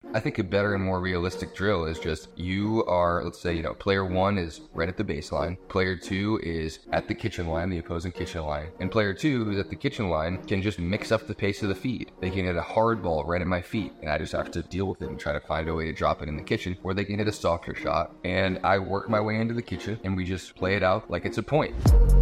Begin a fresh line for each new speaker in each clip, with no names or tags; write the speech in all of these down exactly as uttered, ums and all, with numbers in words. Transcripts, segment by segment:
I think a better and more realistic drill is just you are, let's say, you know, player one is right at the baseline, player two is at the kitchen line, the opposing kitchen line, and player two who's at the kitchen line can just mix up the pace of the feed. They can hit a hard ball right at my feet, and I just have to deal with it and try to find a way to drop it in the kitchen, or they can hit a softer shot, and I work my way into the kitchen, and we just play it out like it's a point.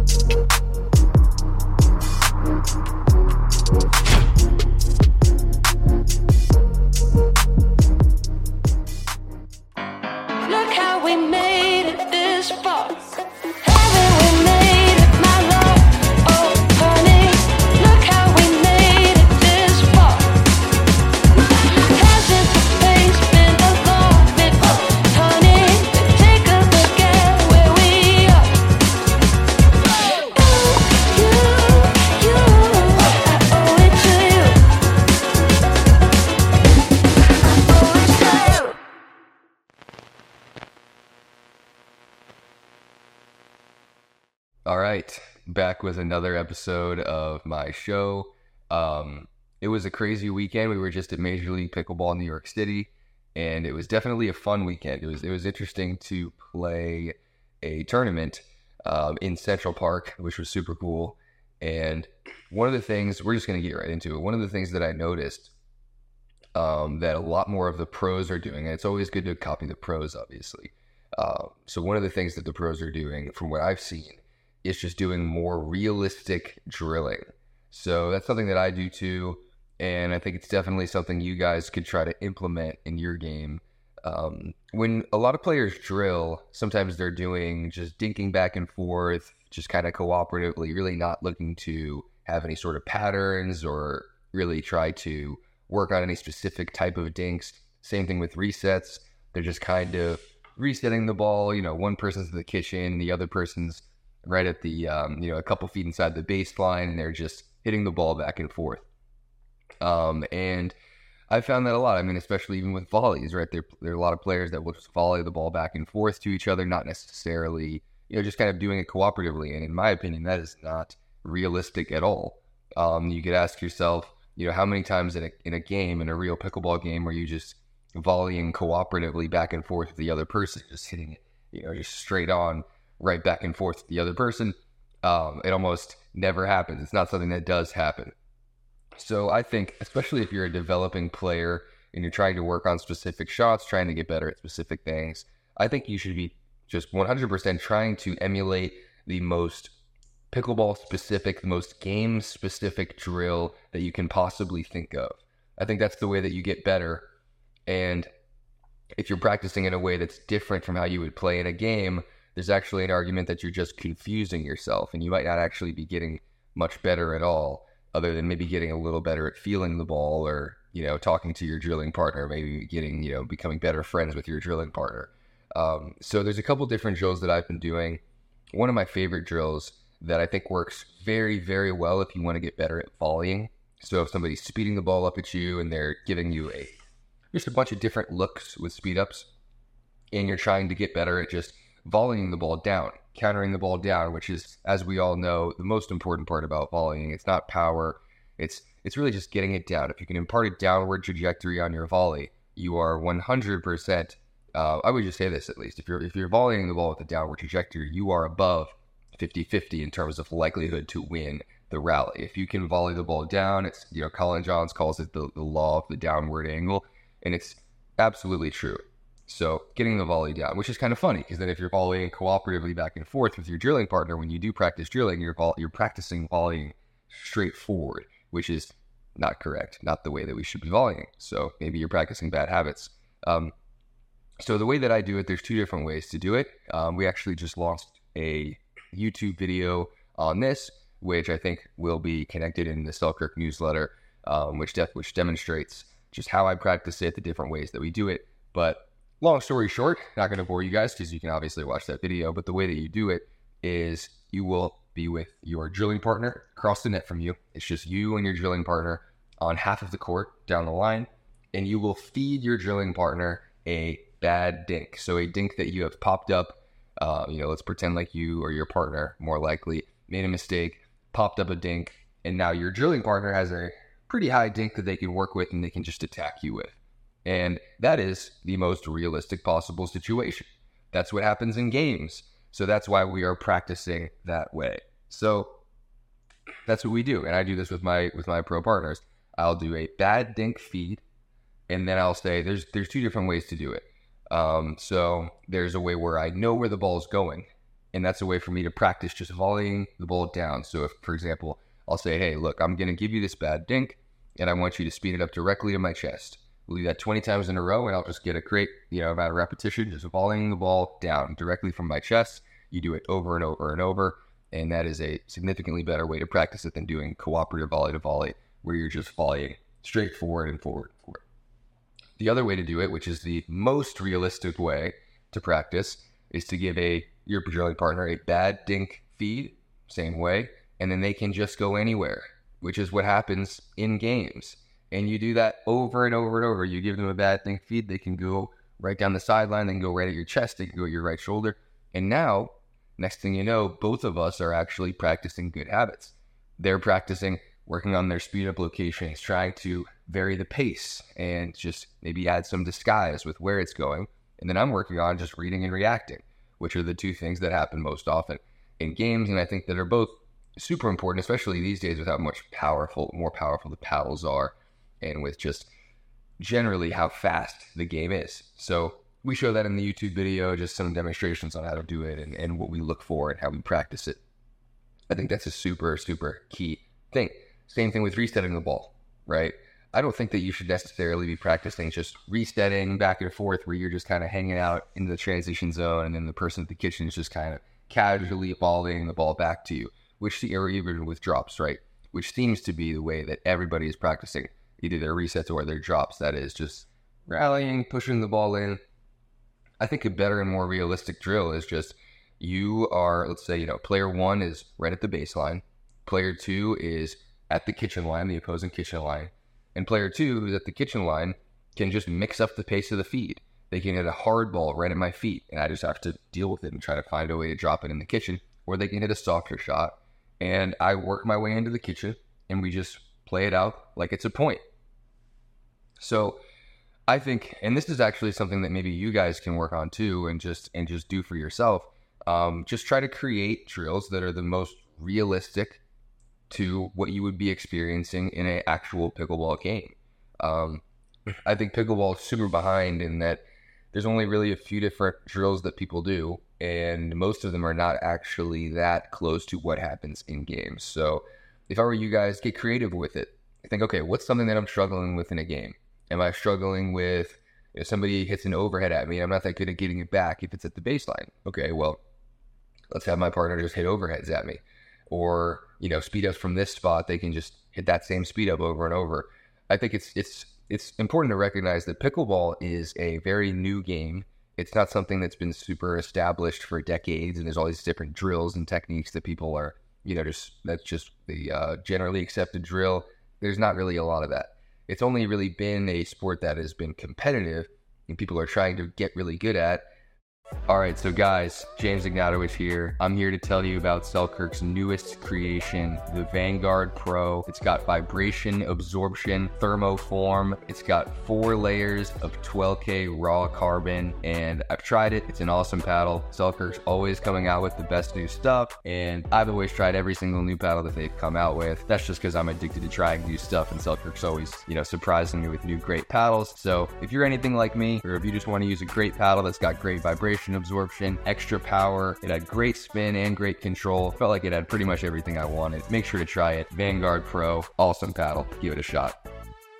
Look how we made it this far. Haven't we made it, my love? Oh, honey, look how we made it this far. Hasn't the pace been a long bit, oh, honey? Take a look at where we are. You, you, I owe it to you. I owe it to you.
All right, back with another episode of my show. Um, it was a crazy weekend. We were just at Major League Pickleball in New York City, and it was definitely a fun weekend. It was it was interesting to play a tournament um, in Central Park, which was super cool. And one of the things, we're just going to get right into it. One of the things that I noticed um, that a lot more of the pros are doing, and it's always good to copy the pros, obviously. Uh, so one of the things that the pros are doing, from what I've seen, is just doing more realistic drilling. So that's something that I do too, and I think it's definitely something you guys could try to implement in your game. Um, when a lot of players drill, sometimes they're doing just dinking back and forth, just kind of cooperatively, really not looking to have any sort of patterns or really try to work on any specific type of dinks. Same thing with resets. They're just kind of resetting the ball. You know, one person's in the kitchen, the other person's right at the, um, you know, a couple feet inside the baseline, and they're just hitting the ball back and forth. Um, and I found that a lot. I mean, especially even with volleys, right? There, there are a lot of players that will just volley the ball back and forth to each other, not necessarily, you know, just kind of doing it cooperatively. And in my opinion, that is not realistic at all. Um, you could ask yourself, you know, how many times in a, in a game, in a real pickleball game, are you just volleying cooperatively back and forth with the other person, just hitting it, you know, just straight on, right back and forth to the other person? Um, it almost never happens. It's not something that does happen. So I think, especially if you're a developing player and you're trying to work on specific shots, trying to get better at specific things, I think you should be just one hundred percent trying to emulate the most pickleball specific, the most game specific drill that you can possibly think of. I think that's the way that you get better. And if you're practicing in a way that's different from how you would play in a game, there's actually an argument that you're just confusing yourself, and you might not actually be getting much better at all, other than maybe getting a little better at feeling the ball, or, you know, talking to your drilling partner, maybe getting, you know, becoming better friends with your drilling partner. Um, so there's a couple different drills that I've been doing. One of my favorite drills that I think works very, very well if you want to get better at volleying. So if somebody's speeding the ball up at you and they're giving you a just a bunch of different looks with speed ups, and you're trying to get better at just volleying the ball down, countering the ball down, which is, as we all know, the most important part about volleying. It's not power. It's it's really just getting it down. If you can impart a downward trajectory on your volley, you are one hundred percent, uh, I would just say this at least, if you're if you're volleying the ball with a downward trajectory, you are above fifty-fifty in terms of likelihood to win the rally. If you can volley the ball down, it's, you know, Colin Johns calls it the, the law of the downward angle, and it's absolutely true. So getting the volley down, which is kind of funny, because then if you're volleying cooperatively back and forth with your drilling partner, when you do practice drilling, you're vo- you're practicing volleying straight forward, which is not correct, not the way that we should be volleying. So maybe you're practicing bad habits. Um, so the way that I do it, there's two different ways to do it. Um, we actually just launched a YouTube video on this, which I think will be connected in the Selkirk newsletter, um, which def- which demonstrates just how I practice it, the different ways that we do it. But long story short, not going to bore you guys because you can obviously watch that video, but the way that you do it is you will be with your drilling partner across the net from you. It's just you and your drilling partner on half of the court down the line, and you will feed your drilling partner a bad dink. So a dink that you have popped up, uh, you know, let's pretend like you or your partner, more likely, made a mistake, popped up a dink, and now your drilling partner has a pretty high dink that they can work with and they can just attack you with. And that is the most realistic possible situation. That's what happens in games. So that's why we are practicing that way. So that's what we do. And I do this with my with my pro partners. I'll do a bad dink feed, and then I'll say there's there's two different ways to do it. Um, so there's a way where I know where the ball is going, and that's a way for me to practice just volleying the ball down. So if, for example, I'll say, hey, look, I'm going to give you this bad dink, and I want you to speed it up directly to my chest. We'll do that twenty times in a row, and I'll just get a great, you know, amount of repetition, just volleying the ball down directly from my chest. You do it over and over and over, and that is a significantly better way to practice it than doing cooperative volley to volley, where you're just volleying straight forward and forward and forward. The other way to do it, which is the most realistic way to practice, is to give a your drilling partner a bad dink feed, same way, and then they can just go anywhere, which is what happens in games. And you do that over and over and over. You give them a bad dink feed, they can go right down the sideline, they can go right at your chest, they can go at your right shoulder. And now, next thing you know, both of us are actually practicing good habits. They're practicing working on their speed up locations, trying to vary the pace and just maybe add some disguise with where it's going. And then I'm working on just reading and reacting, which are the two things that happen most often in games. And I think that are both super important, especially these days with how much powerful, more powerful the paddles are, and with just generally how fast the game is. So we show that in the YouTube video, just some demonstrations on how to do it and, and what we look for and how we practice it. I think that's a super, super key thing. Same thing with resetting the ball, right? I don't think that you should necessarily be practicing just resetting back and forth where you're just kind of hanging out in the transition zone and then the person at the kitchen is just kind of casually volleying the ball back to you, which or even with drops, right? Which seems to be the way that everybody is practicing either their resets or their drops. That is just rallying, pushing the ball in. I think a better and more realistic drill is just you are, let's say, you know, player one is right at the baseline. Player two is at the kitchen line, the opposing kitchen line. And player two, who's at the kitchen line, can just mix up the pace of the feed. They can hit a hard ball right at my feet, and I just have to deal with it and try to find a way to drop it in the kitchen. Or they can hit a softer shot, and I work my way into the kitchen, and we just play it out like it's a point. So I think, and this is actually something that maybe you guys can work on too, and just and just do for yourself. Um, just try to create drills that are the most realistic to what you would be experiencing in an actual pickleball game. Um, I think pickleball is super behind in that there's only really a few different drills that people do, and most of them are not actually that close to what happens in games. So if I were you guys, get creative with it. Think, okay, what's something that I'm struggling with in a game? Am I struggling with, if somebody hits an overhead at me, I'm not that good at getting it back if it's at the baseline. Okay, well, let's have my partner just hit overheads at me. Or, you know, speed ups from this spot, they can just hit that same speed up over and over. I think it's it's it's important to recognize that pickleball is a very new game. It's not something that's been super established for decades, and there's all these different drills and techniques that people are, you know, just that's just the uh, generally accepted drill. There's not really a lot of that. It's only really been a sport that has been competitive and people are trying to get really good at. All right, so guys, James Ignatowicz here. I'm here to tell you about Selkirk's newest creation, the Vanguard Pro. It's got vibration, absorption, thermoform. It's got four layers of twelve K raw carbon, and I've tried it. It's an awesome paddle. Selkirk's always coming out with the best new stuff, and I've always tried every single new paddle that they've come out with. That's just because I'm addicted to trying new stuff, and Selkirk's always, you know, surprising me with new great paddles. So if you're anything like me, or if you just want to use a great paddle that's got great vibration, absorption, extra power, it had great spin and great control. Felt like it had pretty much everything I wanted. Make sure to try it. Vanguard Pro, awesome paddle. Give it a shot.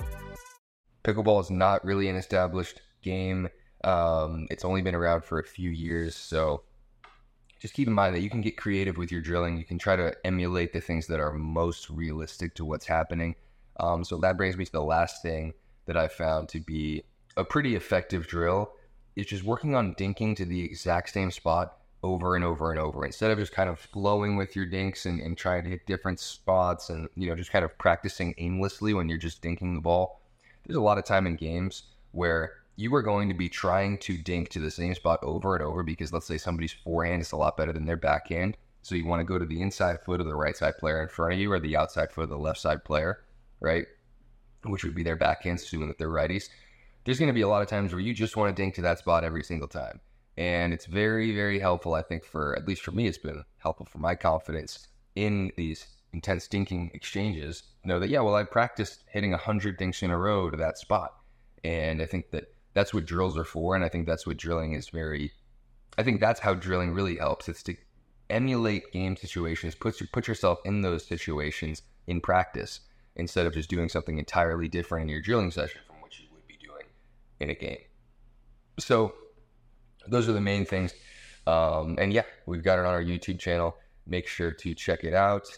Pickleball is not really an established game. Um, it's only been around for a few years, so just keep in mind that you can get creative with your drilling. You can try to emulate the things that are most realistic to what's happening. Um, so that brings me to the last thing that I found to be a pretty effective drill. It's just working on dinking to the exact same spot over and over and over. Instead of just kind of flowing with your dinks and, and trying to hit different spots and, you know, just kind of practicing aimlessly when you're just dinking the ball. There's a lot of time in games where you are going to be trying to dink to the same spot over and over because let's say somebody's forehand is a lot better than their backhand. So you want to go to the inside foot of the right side player in front of you or the outside foot of the left side player, right? Which would be their backhand, assuming that they're righties. there's going to be a lot of times where you just want to dink to that spot every single time. And it's very, very helpful, I think, for, at least for me, it's been helpful for my confidence in these intense dinking exchanges. Know that, yeah, well, I practiced hitting one hundred dinks in a row to that spot. And I think that that's what drills are for. And I think that's what drilling is very, I think that's how drilling really helps. It's to emulate game situations, put, put yourself in those situations in practice instead of just doing something entirely different in your drilling session from what you would be doing in a game. So those are the main things. Um, and yeah, we've got it on our YouTube channel. Make sure to check it out.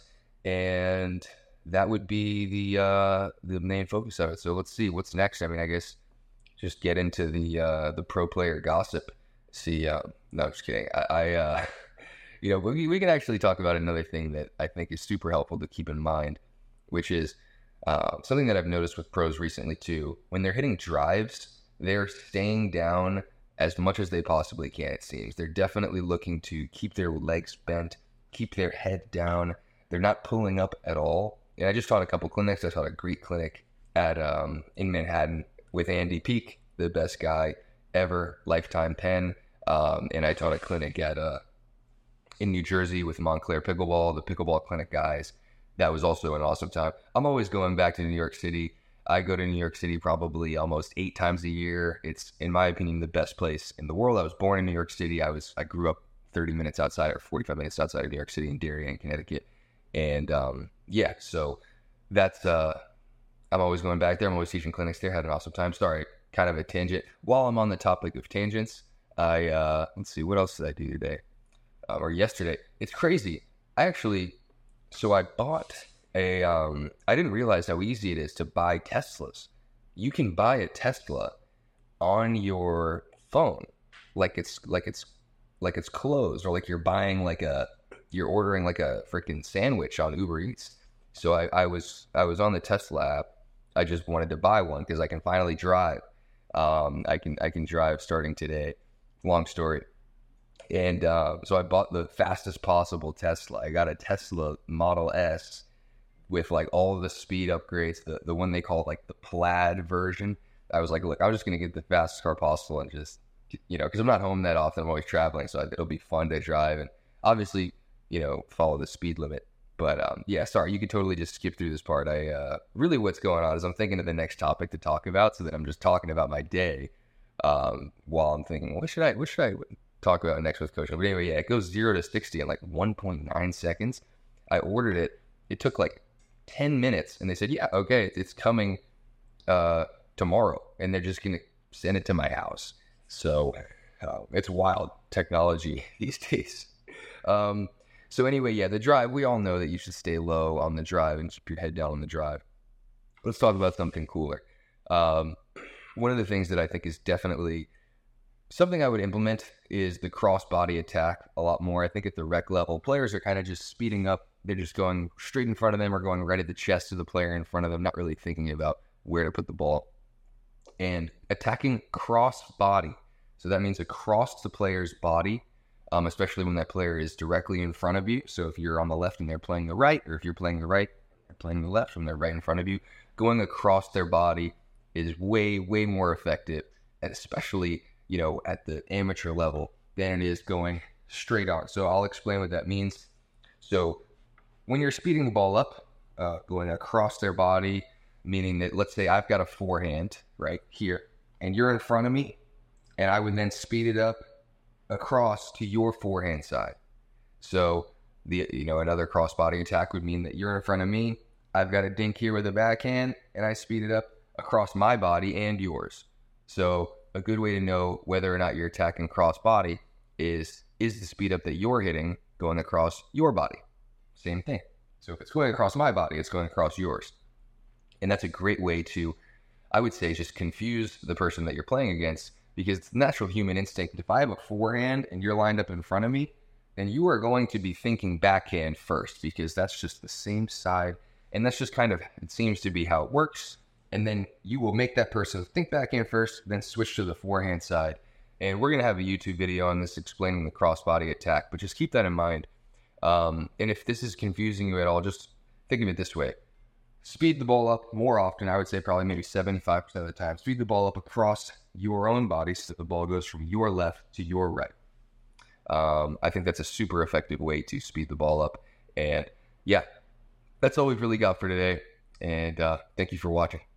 And that would be the uh, the main focus of it. So let's see what's next. I mean, I guess just get into the uh, the pro player gossip. See, uh, no, I'm just kidding. I, I uh, you know, we we can actually talk about another thing that I think is super helpful to keep in mind, which is uh, something that I've noticed with pros recently too. When they're hitting drives, they're staying down as much as they possibly can, it seems. They're definitely looking to keep their legs bent, keep their head down. They're not pulling up at all. And I just taught a couple clinics. I taught a Greek clinic at um, in Manhattan with Andy Peak, the best guy ever, lifetime pen. Um, and I taught a clinic at uh, in New Jersey with Montclair Pickleball, the pickleball clinic guys. That was also an awesome time. I'm always going back to New York City. I go to New York City probably almost eight times a year. It's, in my opinion, the best place in the world. I was born in New York City. I was I grew up thirty minutes outside or forty-five minutes outside of New York City in Darien, Connecticut. And um, yeah, so that's, uh, I'm always going back there. I'm always teaching clinics there. Had an awesome time. Sorry, kind of a tangent. While I'm on the topic of tangents, I, uh, let's see, what else did I do today? Um, or yesterday? It's crazy. I actually, so I bought a, um, I didn't realize how easy it is to buy Teslas. You can buy a Tesla on your phone. Like it's, like it's, like it's closed, or like you're buying like a, you're ordering like a freaking sandwich on Uber Eats. So I, I was I was on the Tesla app. I just wanted to buy one because I can finally drive. Um, I can I can drive starting today. Long story. And uh, so I bought the fastest possible Tesla. I got a Tesla Model S with like all of the speed upgrades, the, the one they call like the plaid version. I was like, look, I was just going to get the fastest car possible and just, you know, because I'm not home that often. I'm always traveling. So it'll be fun to drive. And obviously, you know, follow the speed limit. But um, yeah, sorry, you could totally just skip through this part. I uh, really what's going on is I'm thinking of the next topic to talk about, so that I'm just talking about my day um, while I'm thinking, what should I, what should I talk about next with Coach? But anyway, yeah, it goes zero to sixty in like one point nine seconds. I ordered it. It took like ten minutes, and they said, yeah, okay, it's coming uh, tomorrow, and they're just gonna send it to my house. So uh, it's wild technology these days. Um, So anyway, yeah, the drive, we all know that you should stay low on the drive and keep your head down on the drive. Let's talk about something cooler. Um, one of the things that I think is definitely something I would implement is the cross-body attack a lot more. I think at the rec level, players are kind of just speeding up. They're just going straight in front of them or going right at the chest of the player in front of them, not really thinking about where to put the ball. And attacking cross-body. So that means across the player's body. Um, especially when that player is directly in front of you. So if you're on the left and they're playing the right, or if you're playing the right, they're playing the left and they're right in front of you, going across their body is way, way more effective, and especially, you know, at the amateur level than it is going straight on. So I'll explain what that means. So when you're speeding the ball up, uh, going across their body, meaning that, let's say I've got a forehand right here, and you're in front of me, and I would then speed it up across to your forehand side. So the you know another cross-body attack would mean that you're in front of me, I've got a dink here with a backhand, and I speed it up across my body and yours. So a good way to know whether or not you're attacking cross-body is is the speed up that you're hitting going across your body. Same thing. So if it's going across my body, it's going across yours. And that's a great way to, I would say, just confuse the person that you're playing against. Because it's natural human instinct. If I have a forehand and you're lined up in front of me, then you are going to be thinking backhand first, because that's just the same side. And that's just kind of, it seems to be how it works. And then you will make that person think backhand first, then switch to the forehand side. And we're going to have a YouTube video on this explaining the crossbody attack, but just keep that in mind. Um, and if this is confusing you at all, just think of it this way. speed the ball up more often. I would say probably maybe seventy-five percent of the time. Speed the ball up across your own body so that the ball goes from your left to your right. Um, I think that's a super effective way to speed the ball up. And yeah, that's all we've really got for today. And uh, thank you for watching.